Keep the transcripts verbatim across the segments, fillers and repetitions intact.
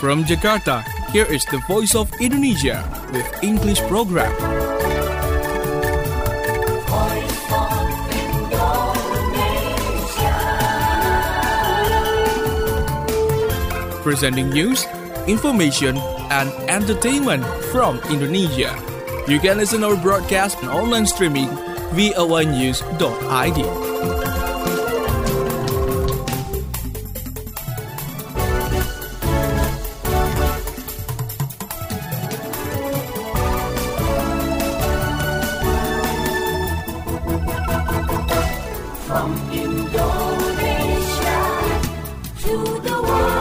From Jakarta, here is the Voice of Indonesia with English program. Voice of Indonesia. Presenting news, information, and entertainment from Indonesia. You can listen our broadcast and online streaming v o a news dot i d. From Indonesia to the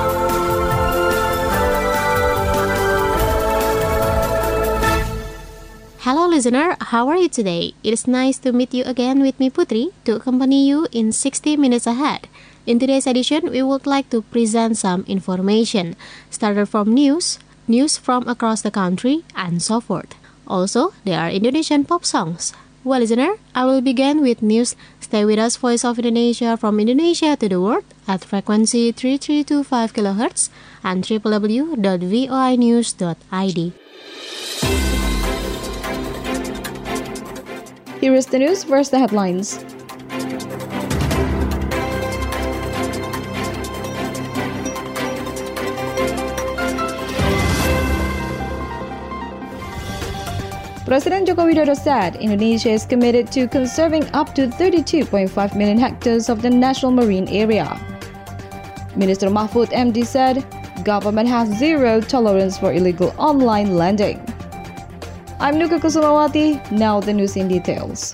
world. Hello listener, how are you today? It is nice to meet you again with me Putri to accompany you in sixty minutes ahead. In today's edition, we would like to present some information, started from news, news from across the country, and so forth. Also, there are Indonesian pop songs. Well, listener, I will begin with news. Stay with us, Voice of Indonesia, from Indonesia to the world at frequency three three two five kilohertz and w w w dot voi news dot i d. Here is the news. First, the headlines. President Joko Widodo said Indonesia is committed to conserving up to thirty-two point five million hectares of the national marine area. Minister Mahfud M D said government has zero tolerance for illegal online lending. I'm Nuka Kusumawati, now the news in details.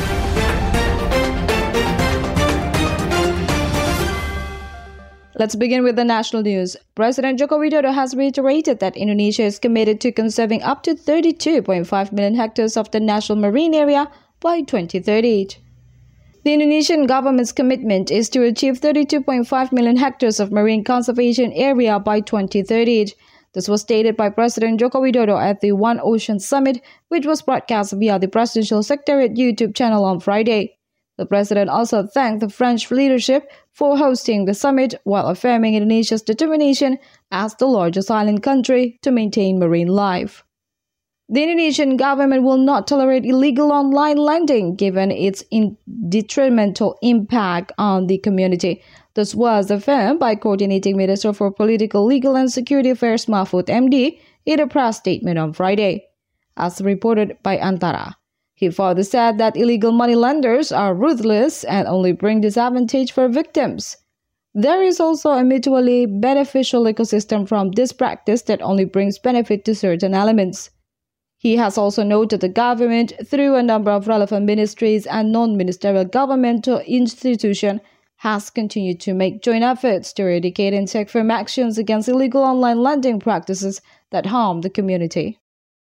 Let's begin with the national news. President Joko Widodo has reiterated that Indonesia is committed to conserving up to thirty-two point five million hectares of the national marine area by twenty thirty. The Indonesian government's commitment is to achieve thirty-two point five million hectares of marine conservation area by twenty thirty. This was stated by President Joko Widodo at the One Ocean Summit, which was broadcast via the Presidential Secretariat YouTube channel on Friday. The president also thanked the French leadership for hosting the summit while affirming Indonesia's determination as the largest island country to maintain marine life. The Indonesian government will not tolerate illegal online lending given its detrimental impact on the community. This was affirmed by Coordinating Minister for Political, Legal and Security Affairs Mahfud M D in a press statement on Friday, as reported by Antara. He further said that illegal money lenders are ruthless and only bring disadvantage for victims. There is also a mutually beneficial ecosystem from this practice that only brings benefit to certain elements. He has also noted the government, through a number of relevant ministries and non-ministerial governmental institutions, has continued to make joint efforts to eradicate and take firm actions against illegal online lending practices that harm the community.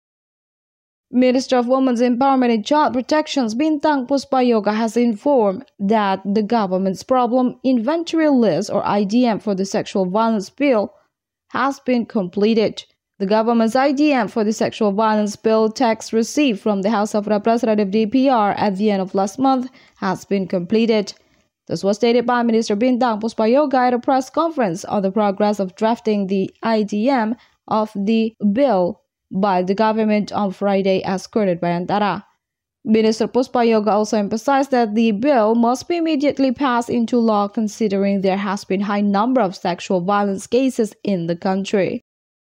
Minister of Women's Empowerment and Child Protection Bintang Puspayoga has informed that the government's problem inventory list or I D M for the sexual violence bill has been completed. The government's I D M for the sexual violence bill text received from the House of Representatives D P R at the end of last month has been completed. This was stated by Minister Bintang Puspayoga at a press conference on the progress of drafting the I D M of the bill by the government on Friday, as quoted by Antara. Minister Puspayoga also emphasized that the bill must be immediately passed into law considering there has been a high number of sexual violence cases in the country.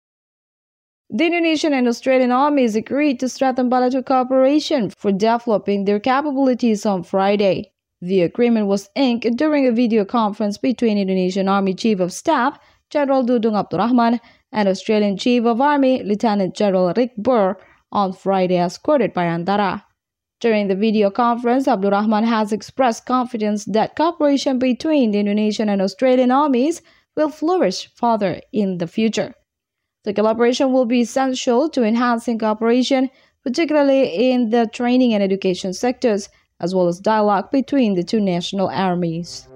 The Indonesian and Australian armies agreed to strengthen bilateral cooperation for developing their capabilities on Friday. The agreement was inked during a video conference between Indonesian Army Chief of Staff General Dudung Abdul Rahman and Australian Chief of Army Lieutenant General Rick Burr on Friday, as quoted by Antara. During the video conference, Abdul Rahman has expressed confidence that cooperation between the Indonesian and Australian armies will flourish further in the future. The collaboration will be essential to enhancing cooperation, particularly in the training and education sectors, as well as dialogue between the two national armies.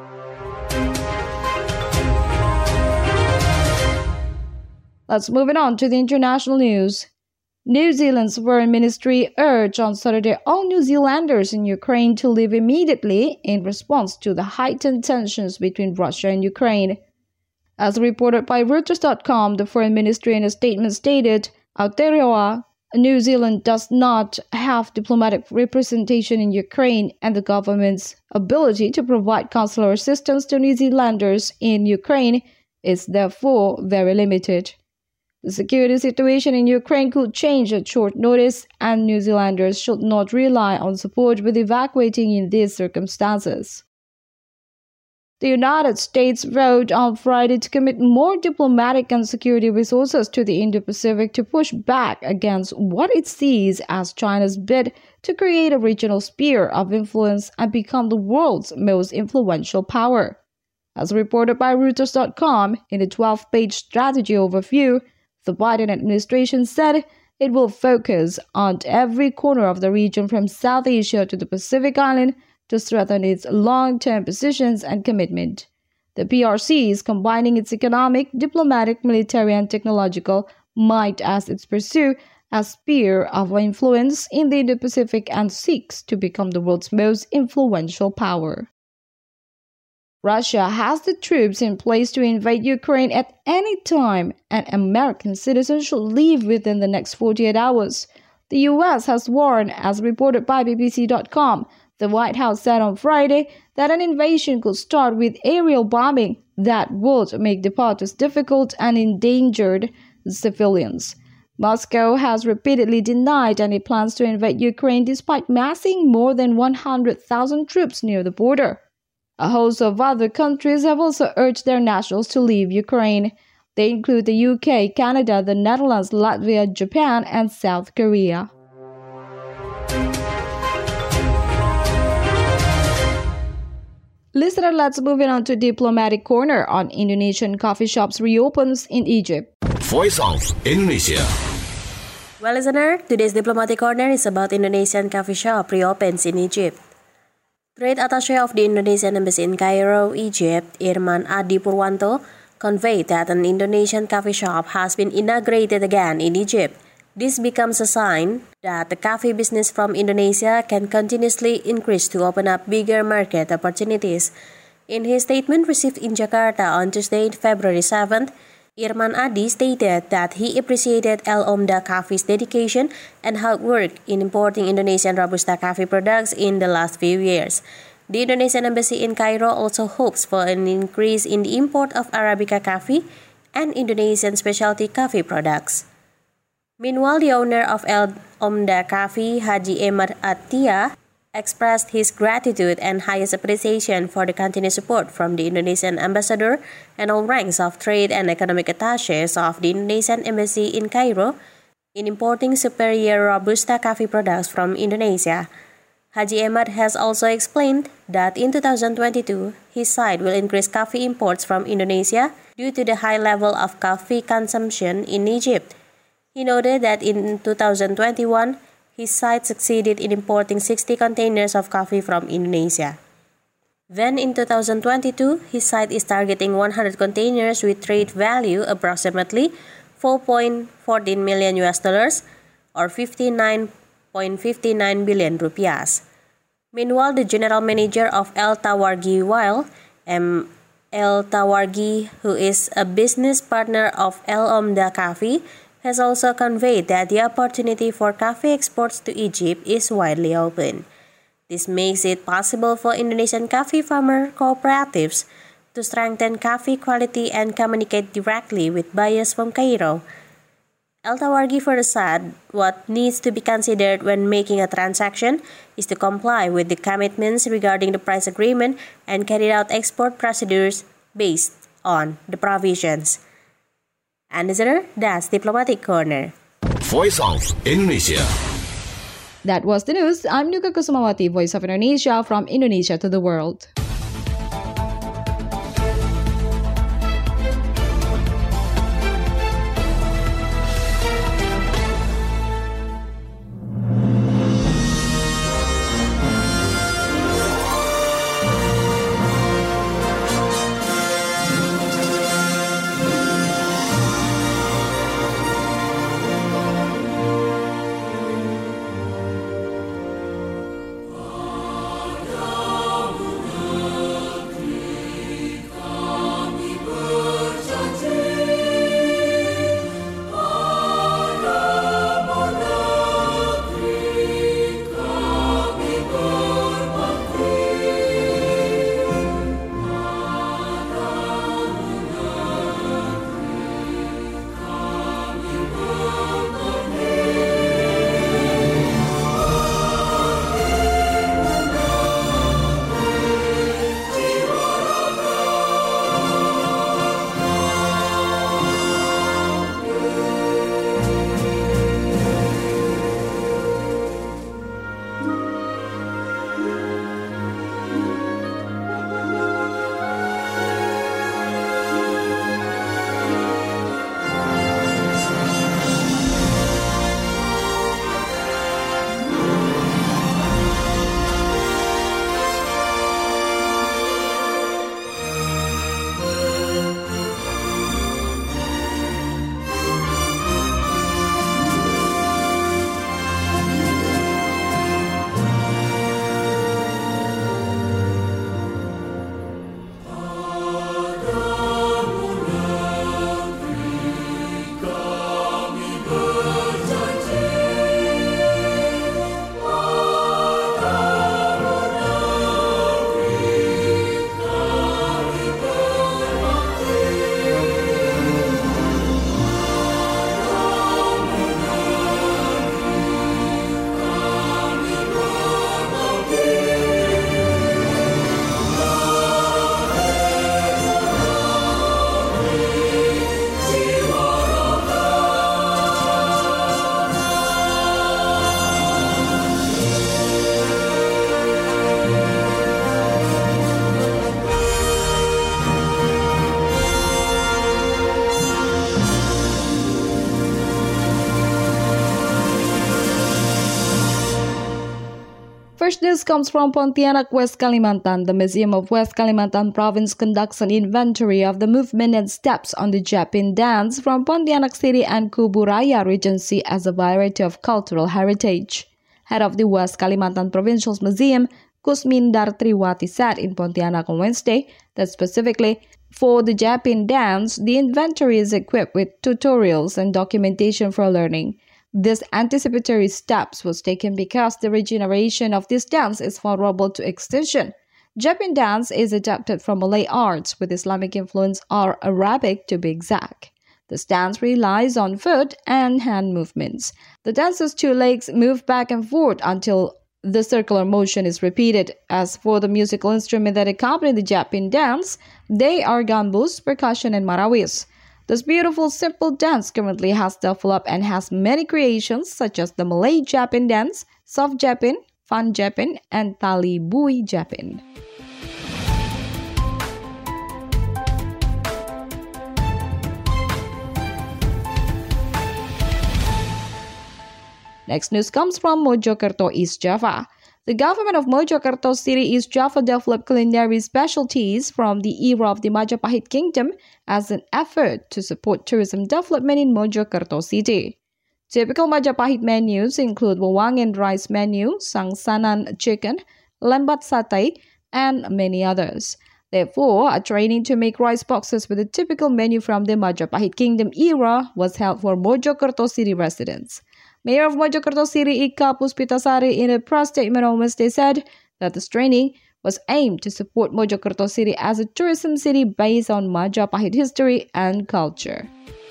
Let's move it on to the international news. New Zealand's Foreign Ministry urged on Saturday all New Zealanders in Ukraine to leave immediately in response to the heightened tensions between Russia and Ukraine. As reported by Reuters dot com, the Foreign Ministry in a statement stated, Aotearoa, New Zealand does not have diplomatic representation in Ukraine, and the government's ability to provide consular assistance to New Zealanders in Ukraine is therefore very limited. The security situation in Ukraine could change at short notice, and New Zealanders should not rely on support with evacuating in these circumstances. The United States vowed on Friday to commit more diplomatic and security resources to the Indo-Pacific to push back against what it sees as China's bid to create a regional sphere of influence and become the world's most influential power. As reported by Reuters dot com, in a twelve-page strategy overview, the Biden administration said it will focus on every corner of the region from South Asia to the Pacific Island to strengthen its long-term positions and commitment. The P R C is combining its economic, diplomatic, military, and technological might as its pursuit a sphere of influence in the Indo-Pacific and seeks to become the world's most influential power. Russia has the troops in place to invade Ukraine at any time, and American citizens should leave within the next forty-eight hours. The U S has warned, as reported by B B C dot com. The White House said on Friday that an invasion could start with aerial bombing that would make departures difficult and endangered civilians. Moscow has repeatedly denied any plans to invade Ukraine despite massing more than one hundred thousand troops near the border. A host of other countries have also urged their nationals to leave Ukraine. They include the U K, Canada, the Netherlands, Latvia, Japan, and South Korea. Listener, let's move it on to Diplomatic Corner on Indonesian coffee shops reopens in Egypt. Voice of Indonesia. Well, listener, today's Diplomatic Corner is about Indonesian coffee shop reopens in Egypt. Trade Attaché of the Indonesian Embassy in Cairo, Egypt, Irman Adi Purwanto, conveyed that an Indonesian coffee shop has been inaugurated again in Egypt. This becomes a sign that the coffee business from Indonesia can continuously increase to open up bigger market opportunities. In his statement received in Jakarta on Tuesday, February seventh, Irman Adi stated that he appreciated El Omda Coffee's dedication and hard work in importing Indonesian Robusta coffee products in the last few years. The Indonesian Embassy in Cairo also hopes for an increase in the import of Arabica coffee and Indonesian specialty coffee products. Meanwhile, the owner of El Omda Coffee, Haji Emad Attia, expressed his gratitude and highest appreciation for the continued support from the Indonesian ambassador and all ranks of trade and economic attaches of the Indonesian Embassy in Cairo in importing superior Robusta coffee products from Indonesia. Haji Emad has also explained that in two thousand twenty-two, his site will increase coffee imports from Indonesia due to the high level of coffee consumption in Egypt. He noted that in two thousand twenty-one, his site succeeded in importing sixty containers of coffee from Indonesia. Then in two thousand twenty-two, his site is targeting one hundred containers with trade value approximately four point one four million U S dollars or fifty-nine point five nine billion rupiahs. Meanwhile, the general manager of El Tawargi Wild, M. El Tawargi, who is a business partner of El Omda Coffee, has also conveyed that the opportunity for coffee exports to Egypt is widely open. This makes it possible for Indonesian coffee farmer cooperatives to strengthen coffee quality and communicate directly with buyers from Cairo. El Tawargi further said what needs to be considered when making a transaction is to comply with the commitments regarding the price agreement and carry out export procedures based on the provisions. And listener, that's Diplomatic Corner. Voice of Indonesia. That was the news. I'm Nuka Kusumawati, Voice of Indonesia, from Indonesia to the world. first news comes from Pontianak, West Kalimantan. The Museum of West Kalimantan Province conducts an inventory of the movement and steps on the Japin dance from Pontianak City and Kuburaya Regency as a variety of cultural heritage. Head of the West Kalimantan Provincial Museum, Kusmindar Triwati, said in Pontianak on Wednesday that specifically for the Japin dance, the inventory is equipped with tutorials and documentation for learning. This anticipatory steps was taken because the regeneration of this dance is vulnerable to extinction. Japin dance is adapted from Malay arts with Islamic influence or Arabic to be exact. This dance relies on foot and hand movements. The dancer's two legs move back and forth until the circular motion is repeated. As for the musical instrument that accompany the Japin dance, they are gambus, percussion, and marawis. This beautiful, simple dance currently has developed and has many creations such as the Malay Japin dance, soft Japin, fun Japin, and tali bui Japin. Next news comes from Mojokerto, East Java. The government of Mojokerto City, East Java developed culinary specialties from the era of the Majapahit Kingdom as an effort to support tourism development in Mojokerto City. Typical Majapahit menus include Wewangian rice menu, Sangsanan chicken, lembat satay, and many others. Therefore, a training to make rice boxes with a typical menu from the Majapahit Kingdom era was held for Mojokerto City residents. Mayor of Mojokerto City, Ika Puspitasari, in a press statement on Wednesday said that this training was aimed to support Mojokerto City as a tourism city based on Majapahit history and culture.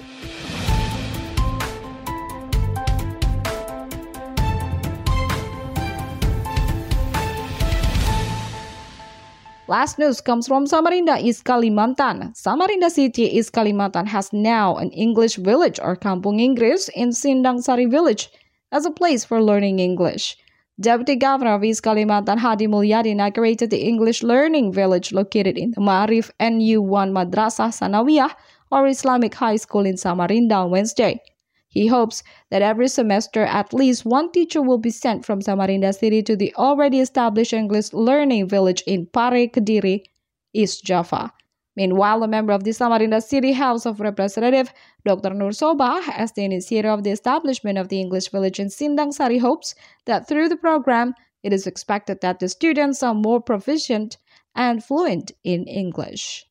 Last news comes from Samarinda, East Kalimantan. Samarinda City, East Kalimantan has now an English village or Kampung Inggris in Sindang Sari village as a place for learning English. Deputy Governor of East Kalimantan Hadi Mulyadi inaugurated the English Learning Village located in the Ma'arif N U one Madrasah Sanawiyah or Islamic High School in Samarinda on Wednesday. He hopes that every semester at least one teacher will be sent from Samarinda City to the already established English Learning Village in Pare, Kediri, East Java. Meanwhile, a member of the Samarinda City House of Representatives, Doctor Nur Sobah, as the initiator of the establishment of the English Village in Sindang Sari, hopes that through the program, it is expected that the students are more proficient and fluent in English.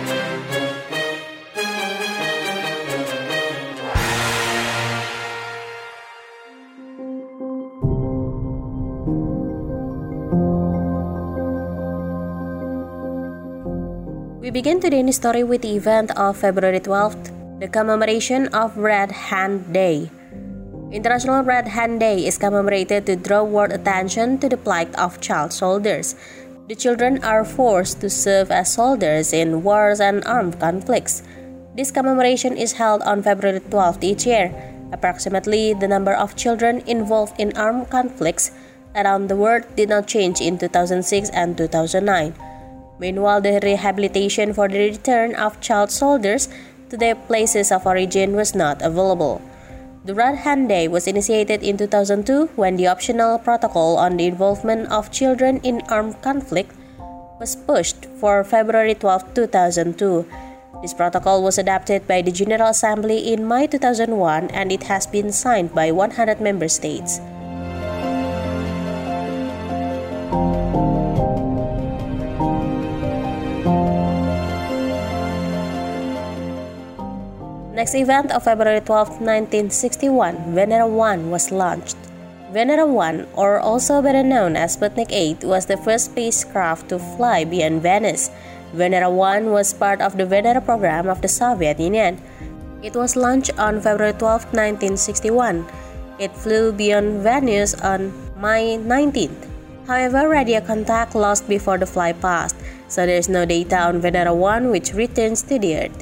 We begin today's story with the event of February twelfth, the commemoration of Red Hand Day. International Red Hand Day is commemorated to draw world attention to the plight of child soldiers. The children are forced to serve as soldiers in wars and armed conflicts. This commemoration is held on February twelfth each year. Approximately the number of children involved in armed conflicts around the world did not change in two thousand six and two thousand nine. Meanwhile, the rehabilitation for the return of child soldiers to their places of origin was not available. The Red Hand Day was initiated in two thousand two when the optional protocol on the involvement of children in armed conflict was pushed for February twelfth, two thousand two. This protocol was adopted by the General Assembly in May two thousand one and it has been signed by one hundred member states. Next event of February twelfth, nineteen sixty-one, Venera one was launched. Venera one, or also better known as Sputnik eight, was the first spacecraft to fly beyond Venus. Venera one was part of the Venera program of the Soviet Union. It was launched on February twelfth, nineteen sixty-one. It flew beyond Venus on May nineteenth. However, radio contact lost before the flight passed, so there is no data on Venera one which returns to the Earth.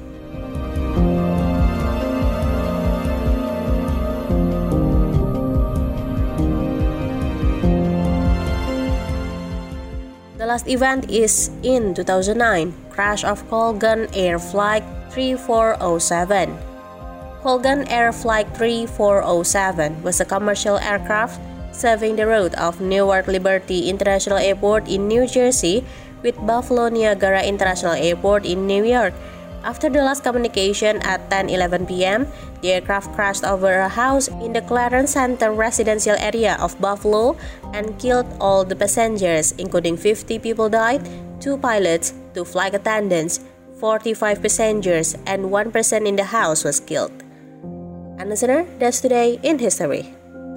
The last event is in two thousand nine, crash of Colgan Air Flight three four zero seven. Colgan Air Flight three four zero seven was a commercial aircraft serving the route of Newark Liberty International Airport in New Jersey with Buffalo Niagara International Airport in New York. After the last communication at ten eleven p.m., the aircraft crashed over a house in the Clarence Center residential area of Buffalo and killed all the passengers, including fifty people died, two pilots, two flight attendants, forty-five passengers, and one person in the house was killed. And listener, that's today in history.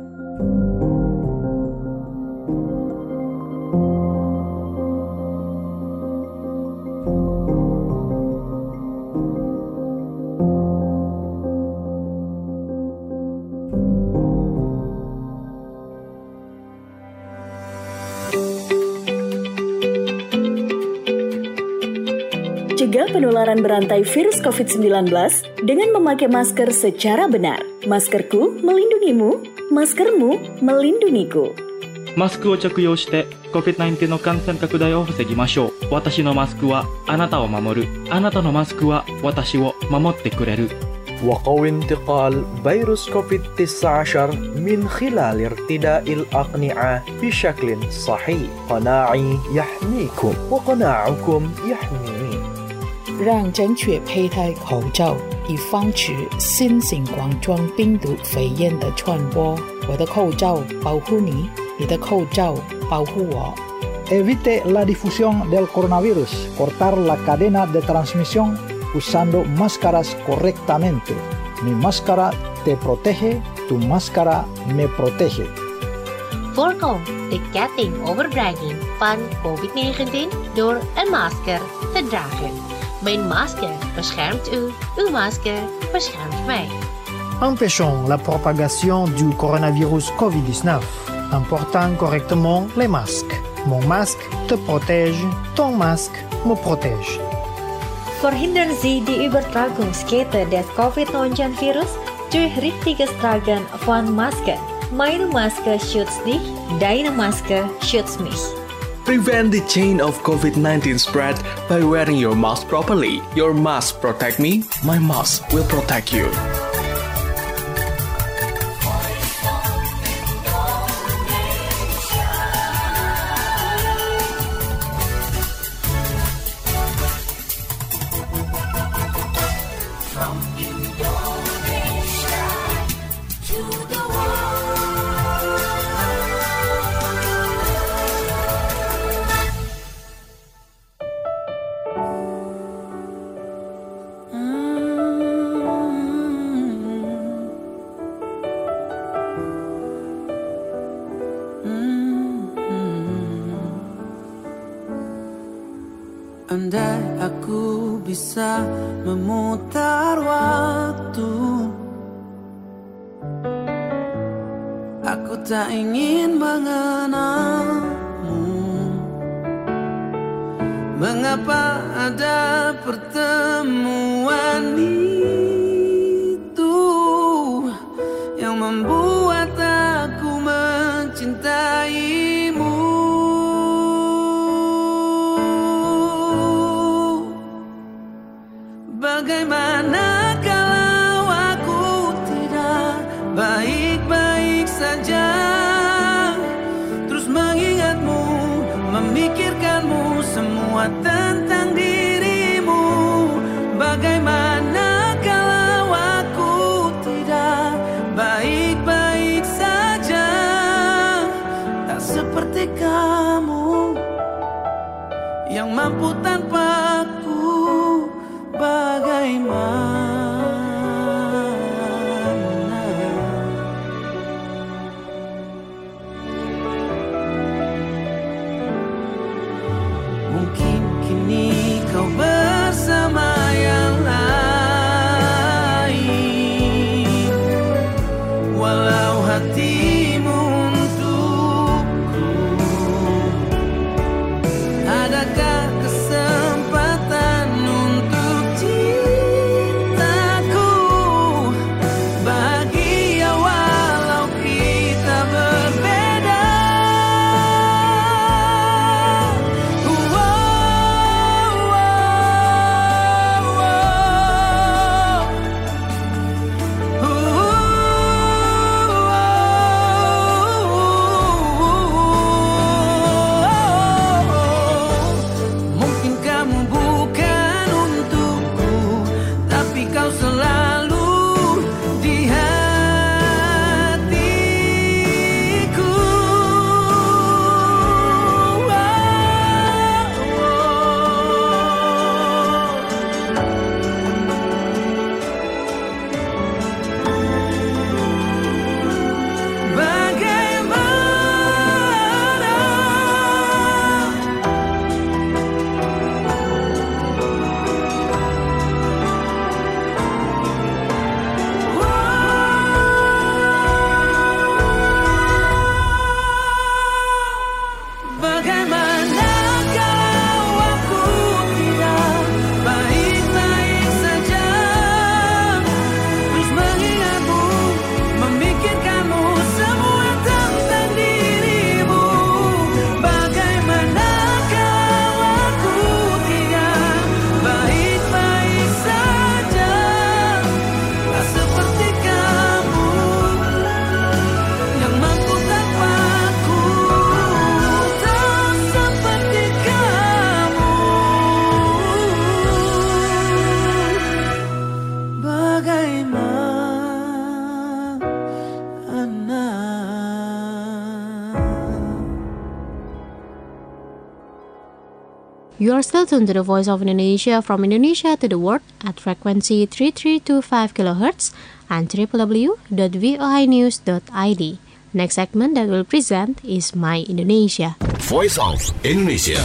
Cegah penularan berantai virus covid sembilan belas dengan memakai masker secara benar. Maskerku melindungimu, maskermu melindungiku. マスクを着用して コビッドナインティーン の感染拡大を防ぎましょう。私のマスクはあなたを守る。あなたのマスクは私を守ってくれる。 وقوي انتقال فيروس كوفيد تسعة عشر من خلال ارتداء الأقنعة بشكل صحيح. قناعي يحميكم وقناعكم يحميني. 让正确佩戴口罩，以防止新型冠状病毒肺炎的传播。我的口罩保护你，你的口罩保护我。 Evite la difusión del coronavirus. Cortar la cadena de transmisión usando máscaras correctamente. Mi máscara te protege, tu máscara me protege. Voorkom de ketting overbrenging van covid negentien door een masker te dragen. Mijn masker beschermt u, uw masker beschermt mij. Empêchons la propagation du coronavirus covid dix-neuf en portant correctement les masques. Mon masque te protège, ton masque me protège. Verhindern Sie die Übertragungskette des covid neunzehn virus durch richtiges Tragen von Masken. Meine Maske schützt dich, deine Maske schützt mich. Prevent the chain of covid nineteen spread by wearing your mask properly. Your mask protect me, my mask will protect you. Andai aku bisa memutar waktu, aku tak ingin mengenalmu. Mengapa ada pertemuan itu yang membuat aku mencintaimu? Bagaimana kalau aku tidak baik-baik saja, terus mengingatmu, memikirkanmu, semua tentang dirimu. Bagaimana kalau aku tidak baik-baik saja, tak seperti kamu yang mampu tanpaku. Bagaimana mungkin kini kau bersama yang lain, walau hatimu untukku. Adakah kesempatan untuk cintaku bahagia walau kita berbeda? Oh, oh, oh. You are still tuned to the Voice of Indonesia from Indonesia to the world at frequency three three two five kilohertz and w w w dot voi news dot i d. Next segment that we'll present is My Indonesia. Voice of Indonesia.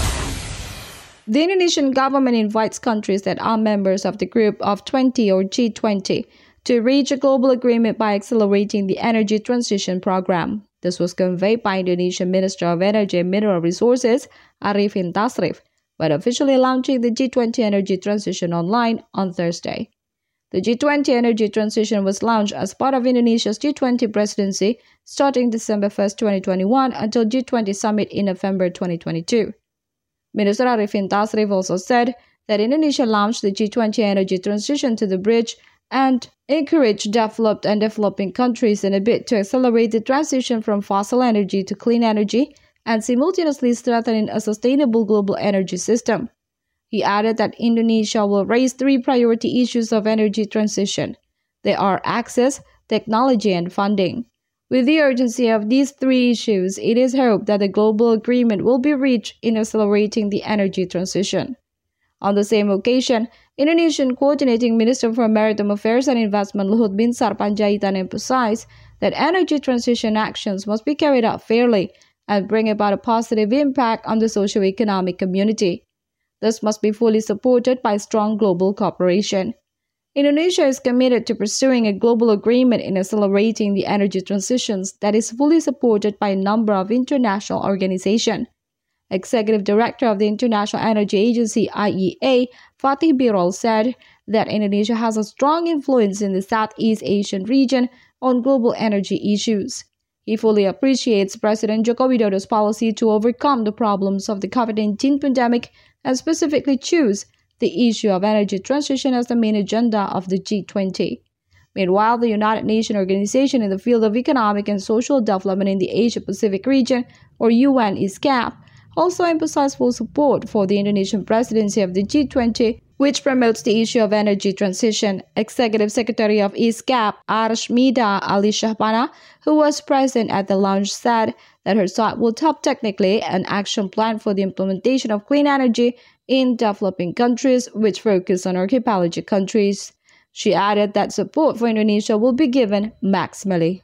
The Indonesian government invites countries that are members of the Group of twenty or G twenty to reach a global agreement by accelerating the energy transition program. This was conveyed by Indonesian Minister of Energy and Mineral Resources, Arifin Tasrif, when officially launching the G twenty Energy Transition Online on Thursday. The G twenty Energy Transition was launched as part of Indonesia's G twenty presidency starting December first, twenty twenty-one until G twenty Summit in November twenty twenty-two. Minister Arifin Tasrif also said that Indonesia launched the G twenty Energy Transition to the bridge and encourage developed and developing countries in a bid to accelerate the transition from fossil energy to clean energy and simultaneously strengthening a sustainable global energy system. He added that Indonesia will raise three priority issues of energy transition. They are access, technology, and funding. With the urgency of these three issues, it is hoped that a global agreement will be reached in accelerating the energy transition. On the same occasion, Indonesian Coordinating Minister for Maritime Affairs and Investment Luhut Binsar Panjaitan emphasized that energy transition actions must be carried out fairly and bring about a positive impact on the socio-economic community. This must be fully supported by strong global cooperation. Indonesia is committed to pursuing a global agreement in accelerating the energy transitions that is fully supported by a number of international organizations. Executive Director of the International Energy Agency I E A, Fatih Birol, said that Indonesia has a strong influence in the Southeast Asian region on global energy issues. He fully appreciates President Joko Widodo's policy to overcome the problems of the COVID nineteen pandemic and specifically choose the issue of energy transition as the main agenda of the G twenty. Meanwhile, the United Nations Organization in the field of economic and social development in the Asia-Pacific region, or U N I S C A P, also emphasized full support for the Indonesian presidency of the G twenty, which promotes the issue of energy transition. Executive Secretary of I S C A P, Arshmida Ali Shahbana, who was present at the launch, said that her side will top technically an action plan for the implementation of clean energy in developing countries, which focus on archipelago countries. She added that support for Indonesia will be given maximally.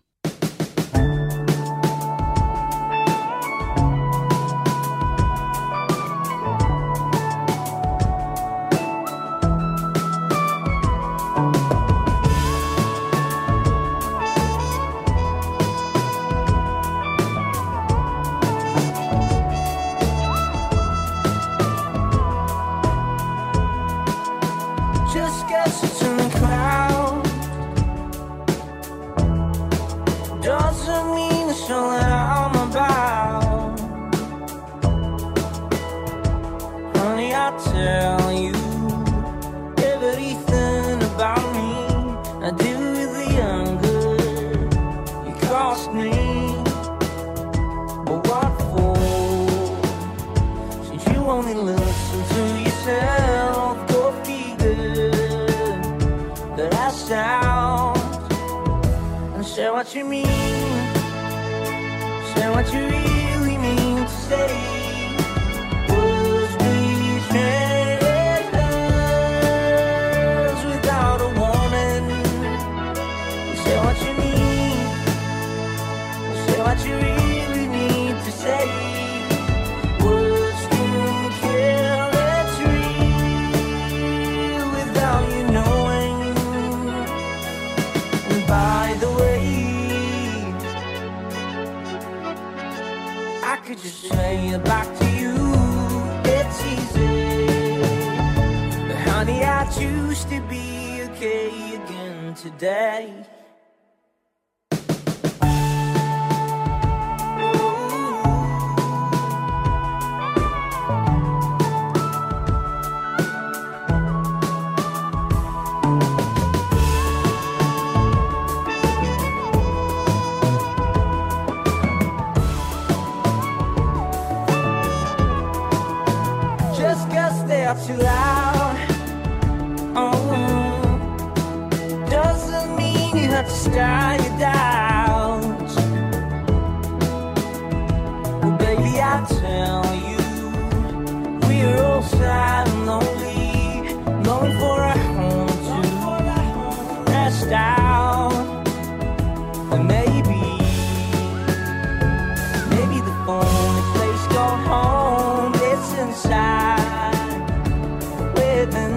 Just guesses in the crowd doesn't mean it's all that I'm about. Honey, I tell you everything about me. I do with the younger. You cost me, but what for? Since you only listen to yourself. Sound and say what you mean, say what you really mean to say. Words betray us without a warning. Say what you mean, say what you really need to say. Words can kill, it's real without you knowing. By the way, I could just say it back to you. It's easy, but honey, I choose to be okay again today. Too loud, oh, doesn't mean you have to start your doubts. Well, baby, I tell you, we're all so sad and lonely, longing for a home to rest out. And maybe, maybe the only place called home is inside within.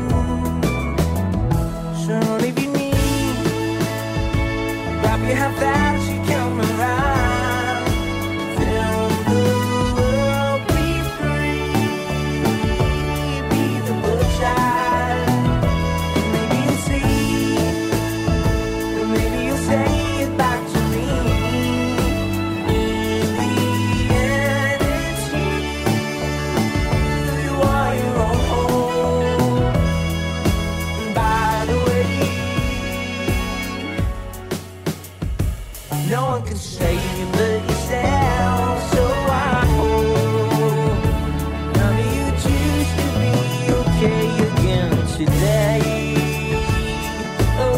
So if you need, grab your hand fast, you come around. Feel the world be free, be the little child. Maybe you'll see, maybe you'll say it back to me. In the end, it's you. You are your own home. And by the way, no one can save you but yourself. So I hope none of you choose to be okay again today. Oh,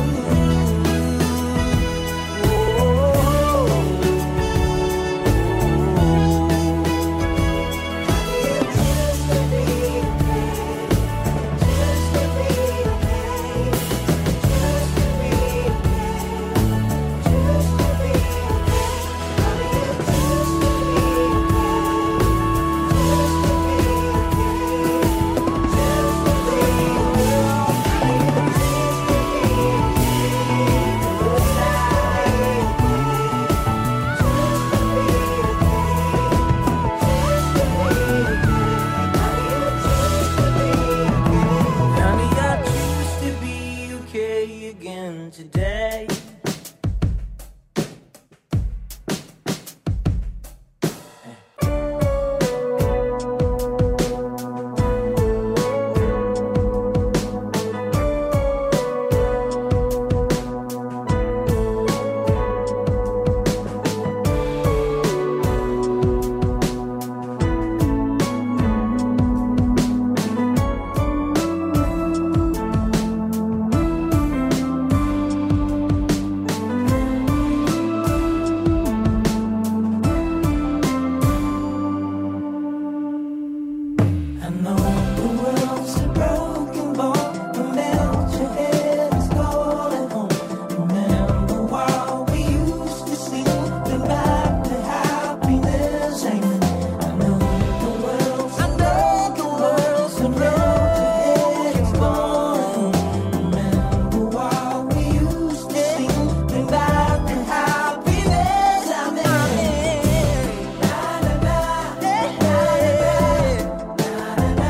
honey, I choose to be okay again today. I know the world's a broken ball, but melt your head is calling home. Remember what we used to see, the back to happiness. Amen. I know the world's I know the world's a broken ball. Remember what we used to see, the back to happiness. Amen. Na na na, na na na.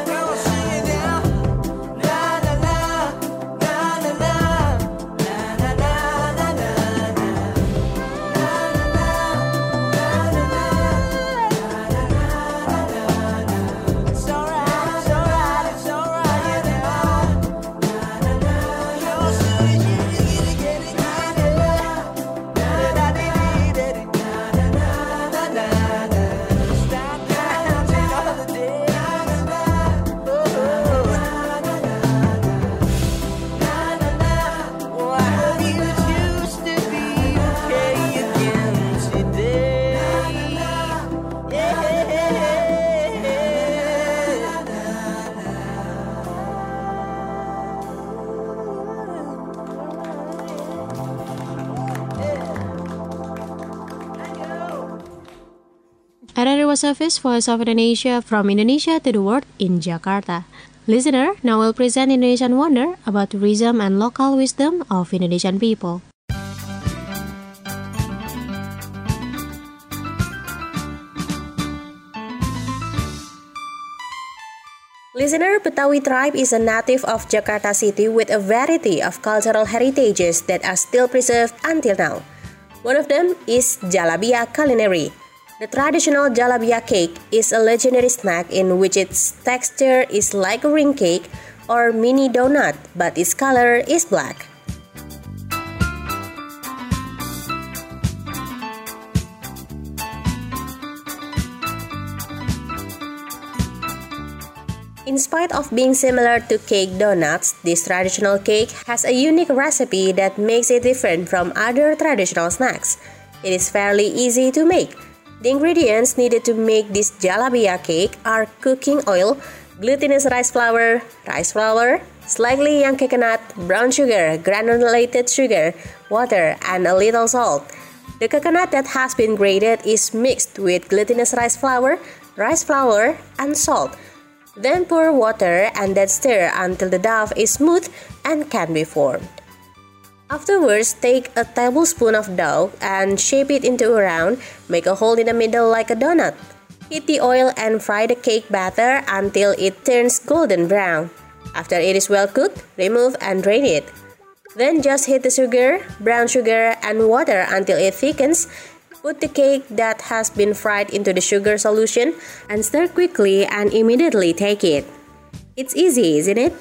Radio Service Voice of Indonesia from Indonesia to the world in Jakarta. Listener, now we'll present Indonesian Wonder about tourism and local wisdom of Indonesian people. Listener, Betawi tribe is a native of Jakarta city with a variety of cultural heritages that are still preserved until now. One of them is jalabia culinary. The traditional jalabia cake is a legendary snack in which its texture is like a ring cake or mini donut, but its color is black. In spite of being similar to cake donuts, this traditional cake has a unique recipe that makes it different from other traditional snacks. It is fairly easy to make. The ingredients needed to make this jalabia cake are cooking oil, glutinous rice flour, rice flour, slightly young coconut, brown sugar, granulated sugar, water, and a little salt. The coconut that has been grated is mixed with glutinous rice flour, rice flour, and salt. Then pour water and then stir until the dough is smooth and can be formed. Afterwards, take a tablespoon of dough and shape it into a round, make a hole in the middle like a donut. Heat the oil and fry the cake batter until it turns golden brown. After it is well cooked, remove and drain it. Then just heat the sugar, brown sugar, and water until it thickens. Put the cake that has been fried into the sugar solution and stir quickly and immediately take it. It's easy, isn't it?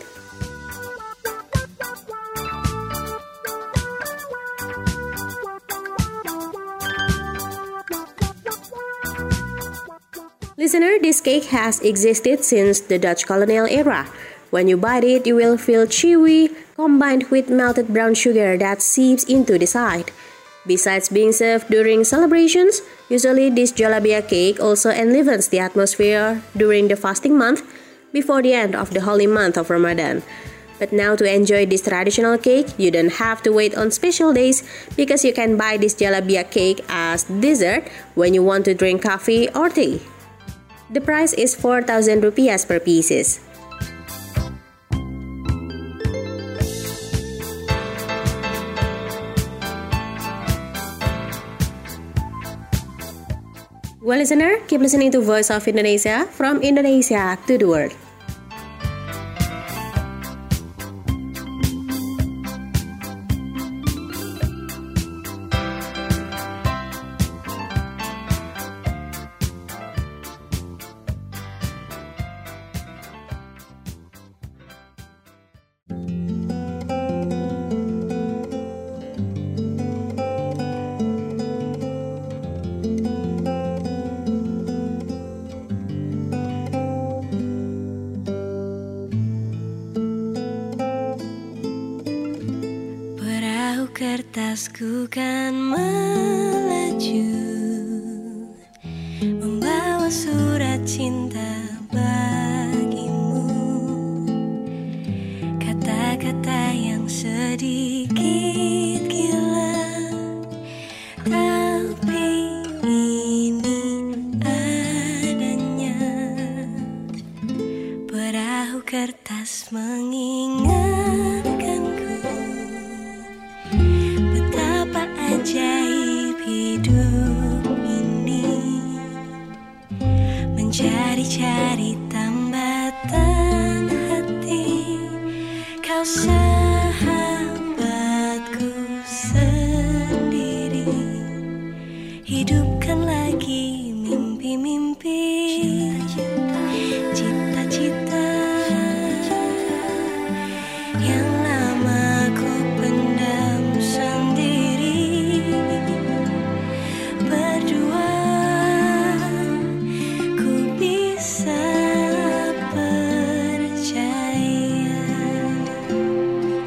Listener, this cake has existed since the Dutch colonial era. When you bite it, you will feel chewy, combined with melted brown sugar that seeps into the side. Besides being served during celebrations, usually this jalabia cake also enlivens the atmosphere during the fasting month before the end of the holy month of Ramadan. But now to enjoy this traditional cake, you don't have to wait on special days because you can buy this jalabia cake as dessert when you want to drink coffee or tea. The price is four thousand rupiahs per pieces. Well, listener, keep listening to Voice of Indonesia from Indonesia to the world. Kertasku kan melaju, membawa surat cinta bagimu. Kata-kata yang sedikit gila, tapi ini adanya. Perahu kertas mengingatkanku betapa ajaib hidup ini, mencari-cari tambatan hati. Kau sahabatku sendiri, hidupkan lagi mimpi-mimpi, cita-cita yang lama ku pendam sendiri. Berdua ku bisa percaya.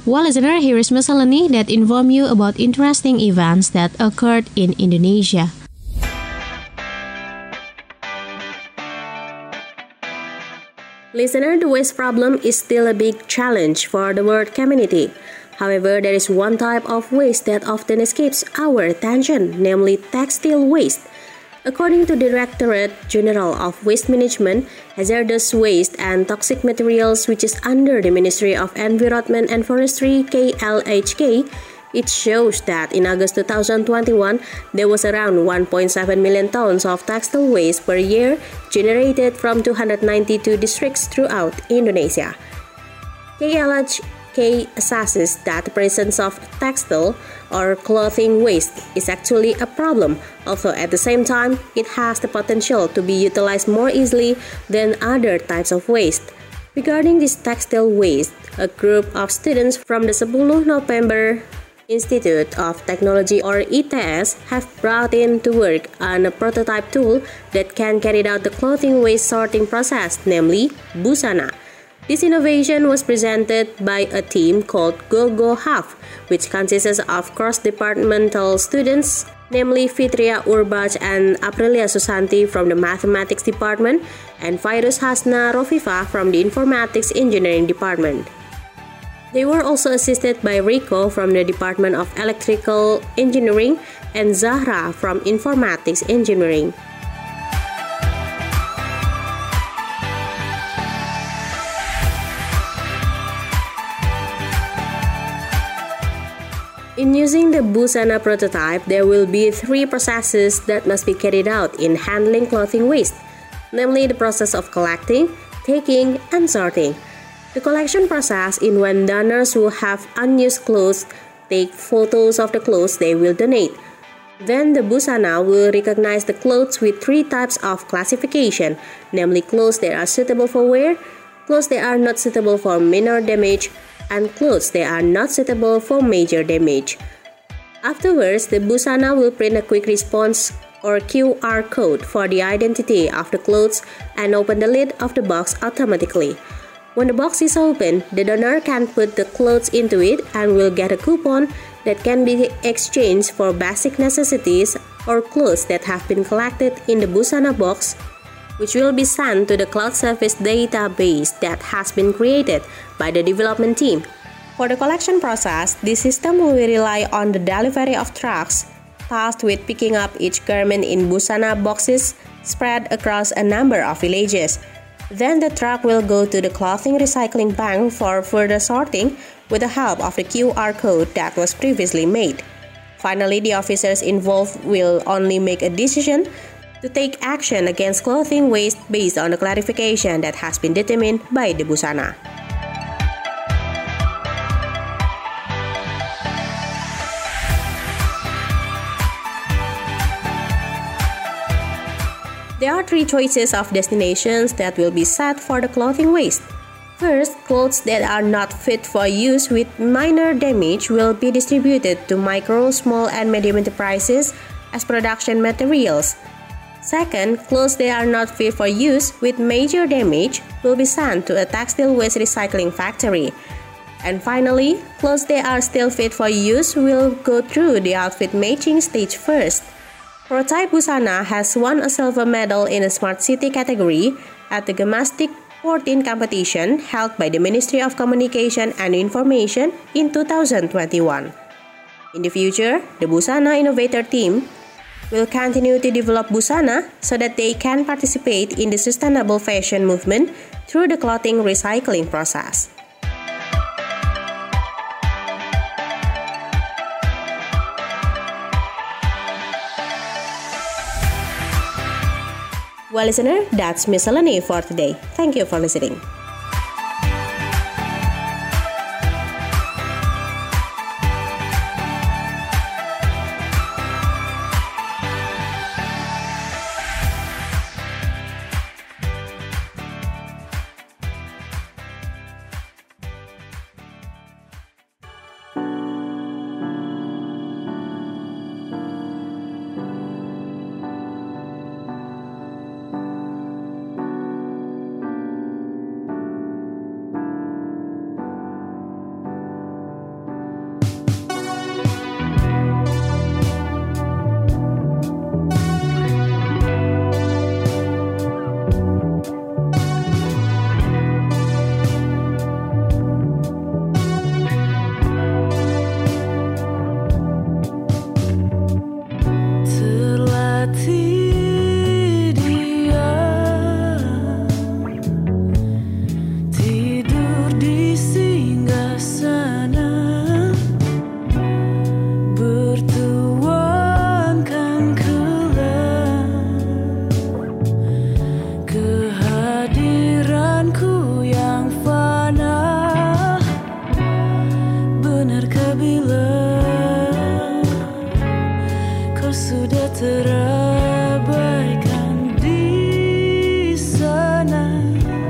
Well, listener, here is miscellany that inform you about interesting events that occurred in Indonesia. Listener, the waste problem is still a big challenge for the world community. However, there is one type of waste that often escapes our attention, namely textile waste. According to the Directorate General of Waste Management, Hazardous Waste and Toxic Materials, which is under the Ministry of Environment and Forestry (K L H K), it shows that in August two thousand twenty-one, there was around one point seven million tons of textile waste per year generated from two hundred ninety-two districts throughout Indonesia. K L H K assesses that the presence of textile or clothing waste is actually a problem, although at the same time, it has the potential to be utilized more easily than other types of waste. Regarding this textile waste, a group of students from the sepuluh November Institute of Technology or I T S have brought in to work on a prototype tool that can carry out the clothing waste sorting process, namely Busana. This innovation was presented by a team called GoGoHav, which consists of cross-departmental students, namely Fitria Urbach and Aprilia Susanti from the Mathematics Department and Virus Hasna Rofifa from the Informatics Engineering Department. They were also assisted by Rico from the Department of Electrical Engineering and Zahra from Informatics Engineering. In using the Busana prototype, there will be three processes that must be carried out in handling clothing waste, namely the process of collecting, taking, and sorting. The collection process in when donors who have unused clothes take photos of the clothes they will donate. Then the Busana will recognize the clothes with three types of classification, namely clothes that are suitable for wear, clothes that are not suitable for minor damage, and clothes that are not suitable for major damage. Afterwards, the Busana will print a quick response or Q R code for the identity of the clothes and open the lid of the box automatically. When the box is open, the donor can put the clothes into it and will get a coupon that can be exchanged for basic necessities or clothes that have been collected in the Busana box, which will be sent to the cloud service database that has been created by the development team. For the collection process, this system will rely on the delivery of trucks tasked with picking up each garment in Busana boxes spread across a number of villages. Then the truck will go to the clothing recycling bank for further sorting with the help of the Q R code that was previously made. Finally, the officers involved will only make a decision to take action against clothing waste based on the clarification that has been determined by the Busana. There are three choices of destinations that will be set for the clothing waste. First, clothes that are not fit for use with minor damage will be distributed to micro, small, and medium enterprises as production materials. Second, clothes that are not fit for use with major damage will be sent to a textile waste recycling factory. And finally, clothes that are still fit for use will go through the outfit matching stage first. Prototype Busana has won a silver medal in the Smart City category at the Gemastic fourteen competition held by the Ministry of Communication and Information in two thousand twenty-one. In the future, the Busana Innovator team will continue to develop Busana so that they can participate in the sustainable fashion movement through the clothing recycling process. Well, listener, that's miscellany for today. Thank you for listening. terabaikan di sana.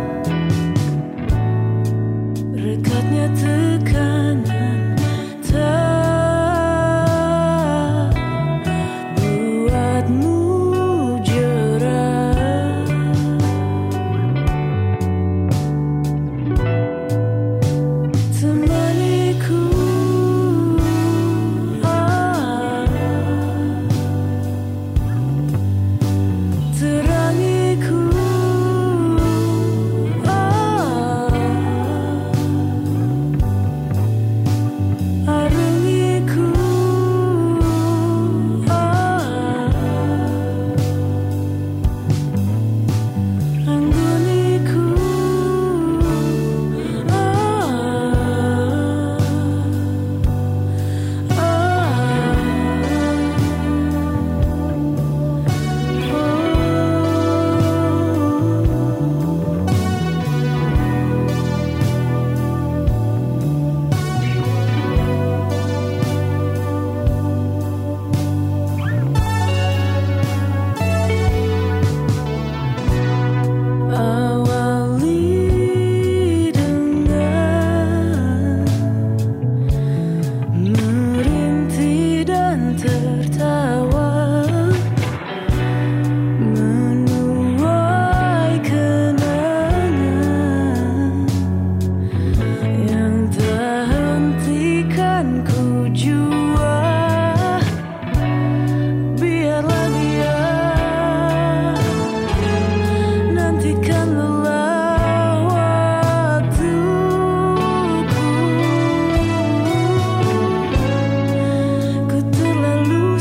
Rekatnya tekanan tak buatmu jerah. Temaniku, ah, terangiku, ah, arungiku, ah, anggoniku, awali dengan merintih dan tertawa, menuai kenangan yang tak hentikan ku jua. Biarlah dia nantikan lelah waktuku. Ku terlalu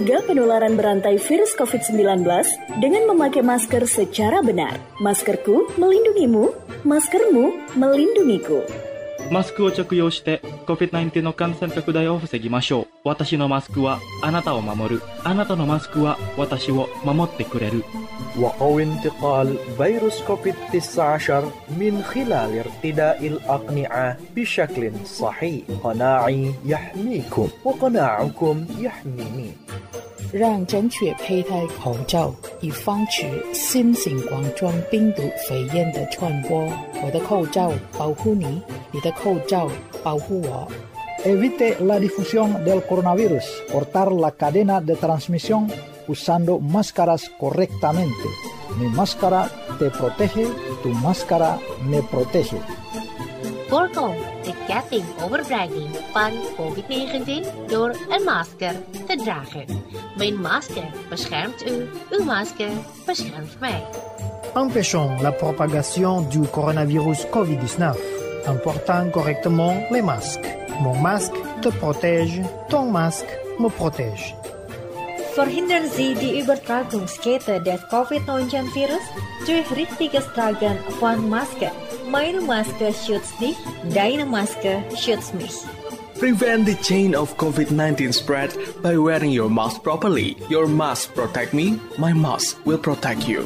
Cegah penularan berantai virus covid sembilan belas dengan memakai masker secara benar. Maskerku melindungimu, maskermu melindungiku. マスクを着用して コビッドナインティーン の感染拡大を防ぎましょう。私のマスクはあなたを守る。あなたのマスクは私を守ってくれる。 وقوي انتقال فيروس كوفيد تسعة عشر من خلال ارتداء الأقنعة بشكل صحيح. قناعي يحميكم وقناعكم يحميني. 让正确佩戴口罩，以防止新型冠状病毒肺炎的传播。我的口罩保护你，你的口罩保护我。 Evite la difusión del coronavirus. Cortar la cadena de transmisión usando máscaras correctamente. Mi máscara te protege, tu máscara me protege. Voorkom de ketting overbrenging van covid negentien door een masker te dragen. Mijn masker beschermt u, uw masker beschermt mij. Empêchons la propagation du coronavirus covid dix-neuf en portant correctement les masques. Mon masque te protège, ton masque me protège. Verhindern Sie die Übertragungskette des covid neunzehn Virus durch richtiges Tragen von Maske. Meine Maske schützt dich, deine Maske schützt mich. Prevent the chain of covid nineteen spread by wearing your mask properly. Your mask protect me, my mask will protect you.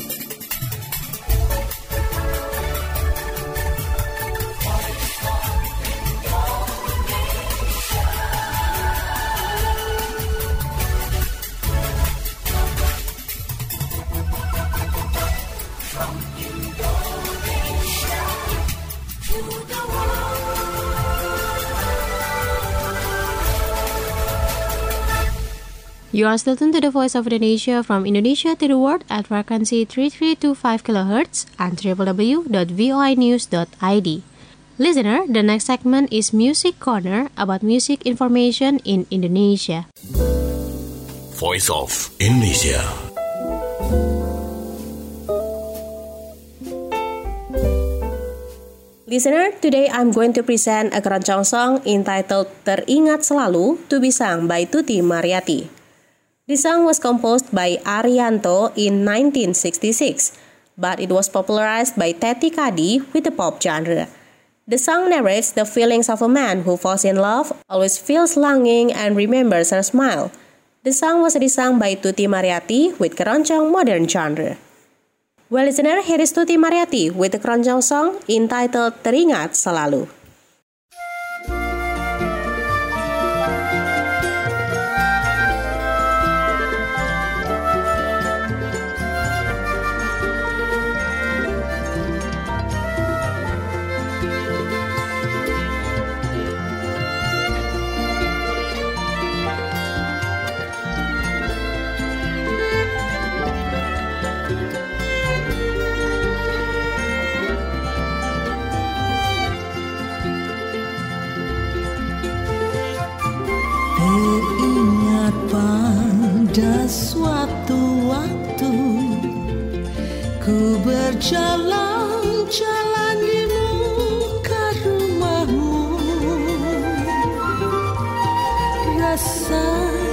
You are still tuned to the Voice of Indonesia from Indonesia to the world at frequency three three two five kilohertz and w w w dot voi news dot i d. Listener, the next segment is Music Corner about music information in Indonesia. Voice of Indonesia. Listener, today I'm going to present a keroncong song entitled Teringat Selalu to be sung by Tuti Mariyati. The song was composed by Arianto in nineteen sixty-six, but it was popularized by Teti Kadi with the pop genre. The song narrates the feelings of a man who falls in love, always feels longing, and remembers her smile. The song was resung by Tuti Mariyati with keroncong modern genre. Well, listener, here is Tuti Mariyati with the keroncong song entitled Teringat Selalu. Teringat pada suatu waktu ku berjalan-jalan di muka rumahmu, rasa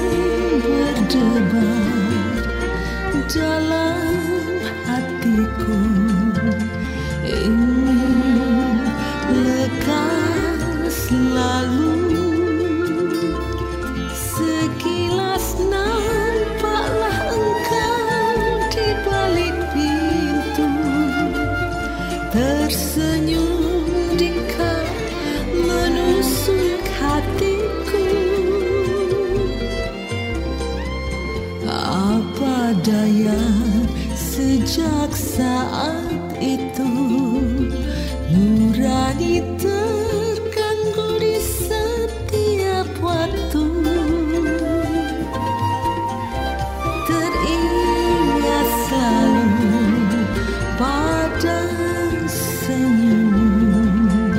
berdebar dalam hatiku, ingin lekas selalu. Sekilas nampaklah engkau di balik pintu, tersenyum dikau menusuk hatiku. Apa daya sejak saat itu nurani terganggu di setiap waktu. Teringat selalu pada senyum,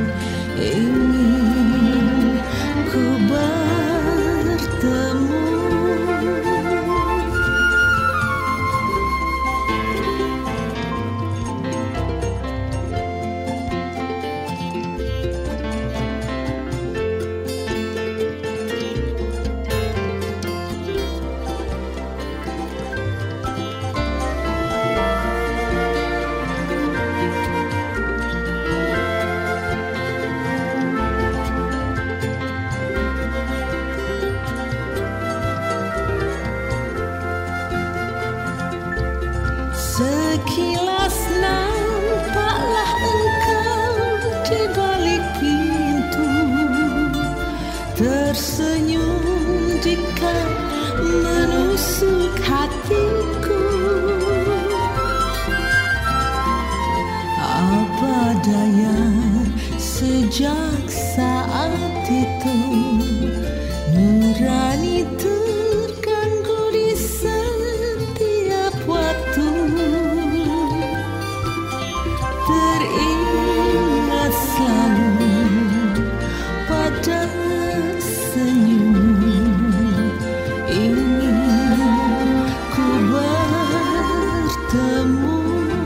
ingin ku bertemu. daya. Sejak saat itu nurani terganggu di setiap waktu. Teringat selalu pada senyum ini ku bertemu.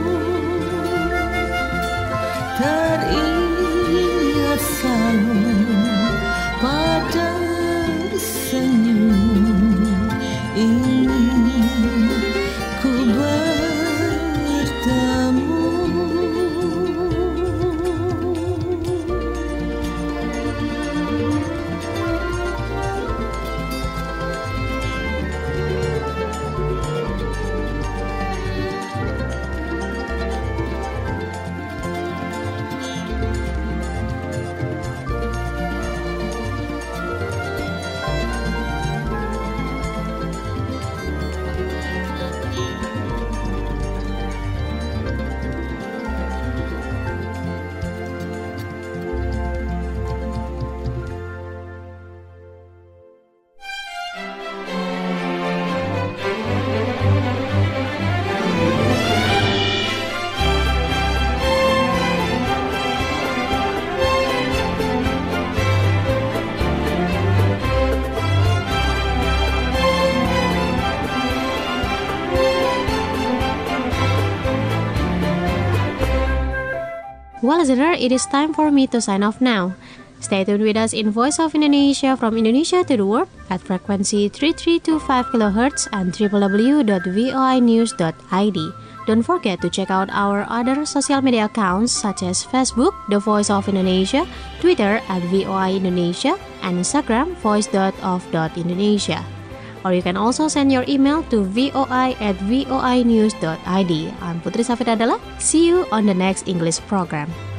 Teringat selalu pada senyum ini ku bertemu. Well, listener, it is time for me to sign off now. Stay tuned with us in Voice of Indonesia from Indonesia to the world at frequency three three two five kilohertz and w w w dot voi news dot i d. Don't forget to check out our other social media accounts such as Facebook, The Voice of Indonesia, Twitter at V O I Indonesia, and Instagram, voice dot of dot indonesia. Or you can also send your email to voi at voi news dot i d. I'm Putri Safidadala. See you on the next English program.